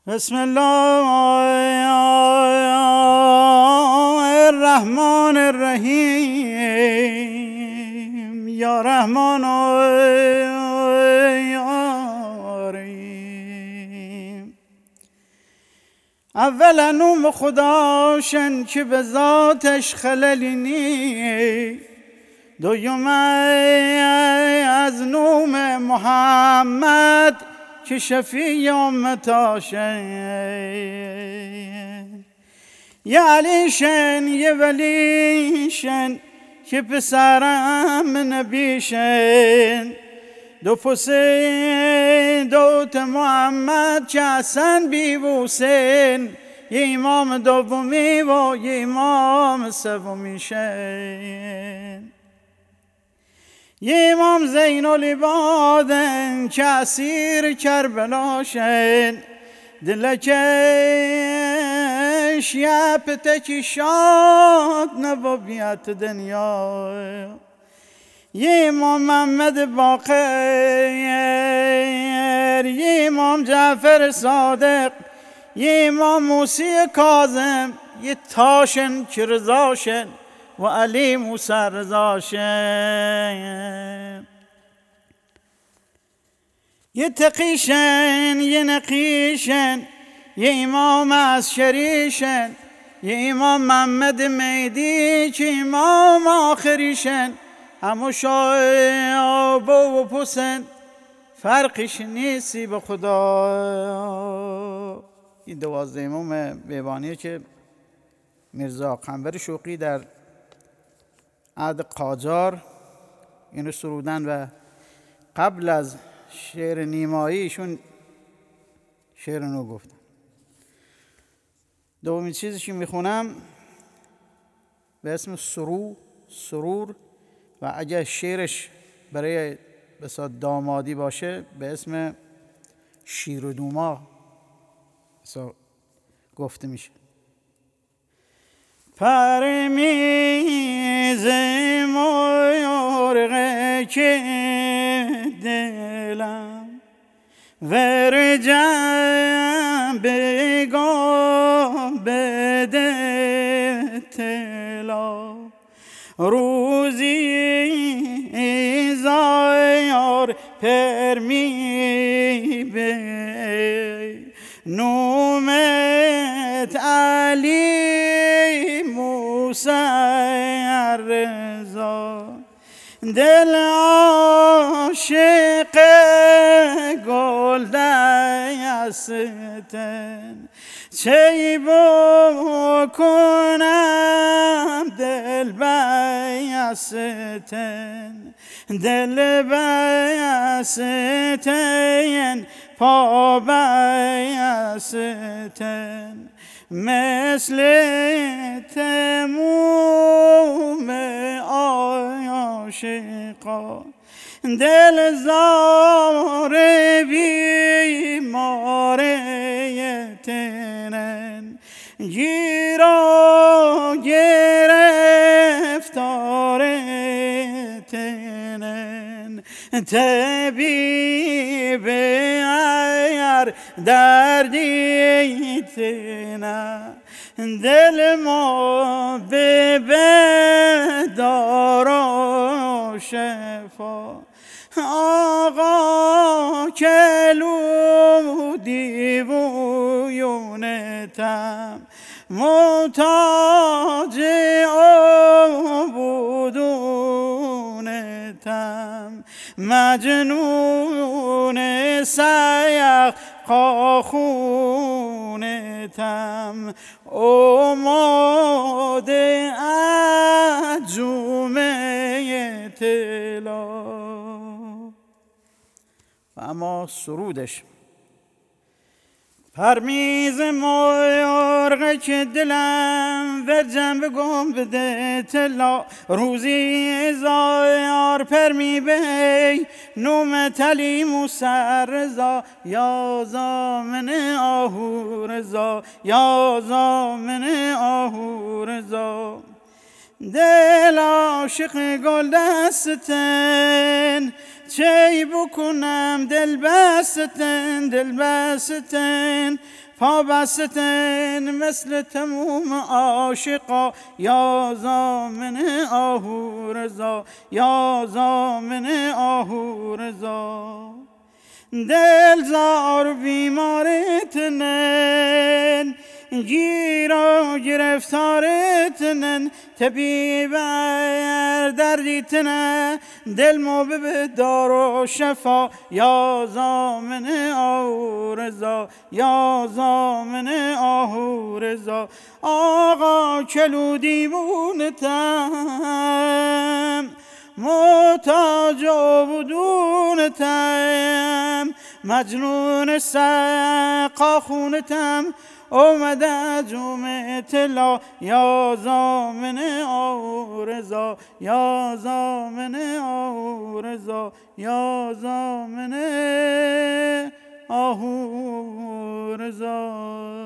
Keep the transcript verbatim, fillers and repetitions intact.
بسم الله الرحمن الرحیم یا رحمان یا رحیم. اولا نوم خداشن که به ذاتش خللی نی، دویم از نوم محمد که شفیع امتاشن، یه علیشن یه ولیشن که پسرم نبیشن، دو پسین دوت محمد که حسن بی حسین، یه امام دومی و یه امام سومیشن، یه امام زین العبادن که اسیر کربلاشن، دلکش یه پتکی شاد نبابیت دنیا، یه امام محمد باقر، یه امام جعفر صادق، یه امام موسی کاظم، یه تاشن که رضاشن و علی موسی رضاشن، یه تقیشن یه نقیشن، یه امام از شریشن، یه امام محمد مهدی که امام آخریشن، همو شایب و پسن فرقش نیستی به خدا. این دوازده امام بیبانیه که میرزا قنبر شوقی در عهد قاجار اینو سرودن و قبل از شعر نیماییشون شعر نو گفتن. دومین چیزی که میخونم به اسم سرو سرور، و اگه شعرش برای بسیار دامادی باشه به اسم شیر و دوما گفته میشه. پرمیز مرغ که دلم ورجم بگم بده تلا، روزی زایار پرمی به نومت علی موسی رضا، دل عاشق گل دستن، چه بکنم دل بستن، دل بستن پا بستن، مثل تموم عاشقا، دل زار بیمار تنن، گیرا گرفتار تنن، طبیب اگر دردی تنن، دل ما به بدار و شفا، آقا کلودی بویونتم، محتاج عبودونتم، مجنون سیق خونتم، اماده عجومه تلا. و اما سرودش: پرمیز مرغ که دلم ورجم بگم بده تلا، روزی زایار پرمی بی نومت علی موسی رضا، یا زامن آهو رضا، یا زامن آهو رضا، دل عاشق گل دستن، چی بکنم دل بستن دل بستن پا بستن مثل تموم عاشقا یا زامن آهو رضا یا زامن آهو رضا دل زار بیمارتنن گیرا گرفتارتنن طبیب دردیتنه دل مو به دار و شفا یا زامن آهو رضا یا زامن آهو رضا آقا کلو دیوونتم محتاج عبودونتم مجنون سقا خونتم اومده جوم طلا یا زامن آهو رضا یا زامن آهو رضا یا زامن آهو رضا